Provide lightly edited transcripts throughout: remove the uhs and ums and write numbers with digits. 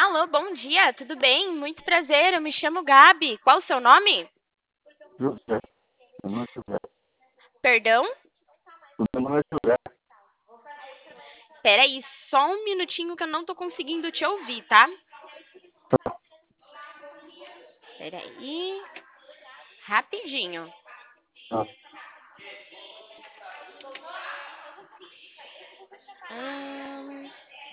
Alô, bom dia, tudo bem? Muito prazer, eu me chamo Gabi. Qual o seu nome? José. Meu nome é José. Perdão? O meu nome é José. Peraí, só um minutinho que eu não tô conseguindo te ouvir, tá? Peraí, rapidinho. Ah, Hum,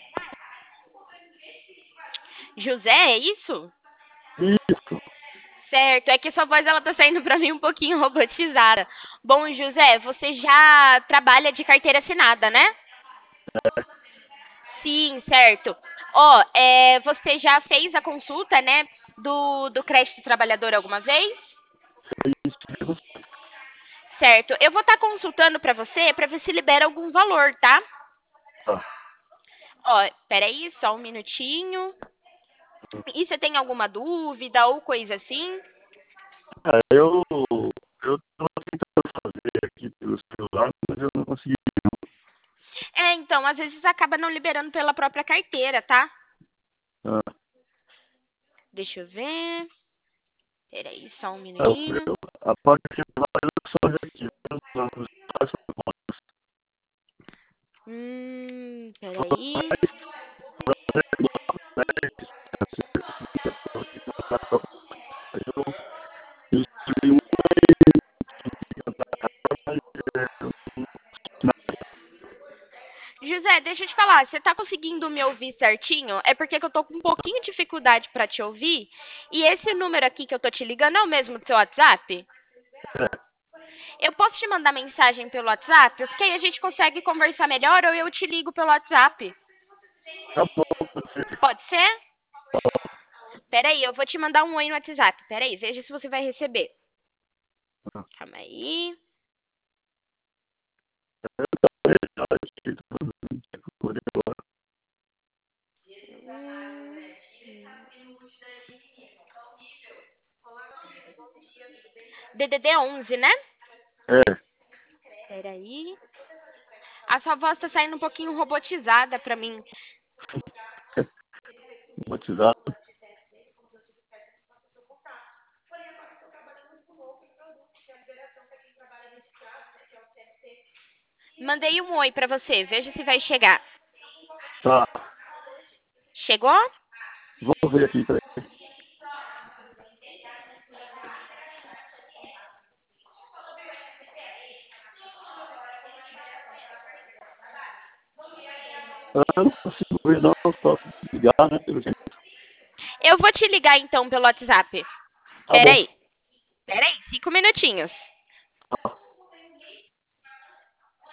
José, é isso? isso. Certo, é que sua voz ela tá saindo pra mim um pouquinho robotizada. Bom, José, você já trabalha de carteira assinada, né? Sim, certo. Ó, você já fez a consulta, né, do crédito trabalhador alguma vez? Isso. Certo. Eu vou estar consultando para ver se libera algum valor, tá? Ah, Ó, peraí, só um minutinho. E você tem alguma dúvida ou coisa assim? eu estava tentando fazer aqui pelo celular, mas eu não consegui. Então, às vezes acaba não liberando pela própria carteira, tá? Ah, Deixa eu ver. Peraí, só um eu, minutinho. a parte que eu só já tive. Peraí. Eu escolhi um, mas José, deixa eu te falar, você tá conseguindo me ouvir certinho? É porque que eu tô com um pouquinho de dificuldade para te ouvir. E esse número aqui que eu tô te ligando é o mesmo do seu WhatsApp? Eu posso te mandar mensagem pelo WhatsApp? Porque aí a gente consegue conversar melhor ou eu te ligo pelo WhatsApp. tá bom, você Pode ser? Peraí, eu vou te mandar um oi no WhatsApp. Peraí, veja se você vai receber. Calma aí. DDD 11, né? é, Peraí. A sua voz tá saindo um pouquinho robotizada pra mim. batizado. Mandei um oi pra você. Veja se vai chegar. Tá, Chegou? vamos ver aqui, peraí. Eu não consigo ver, não, só ligar, né, pelo jeito. Eu vou te ligar então pelo WhatsApp. Tá bom, Peraí. Peraí, 5 minutinhos.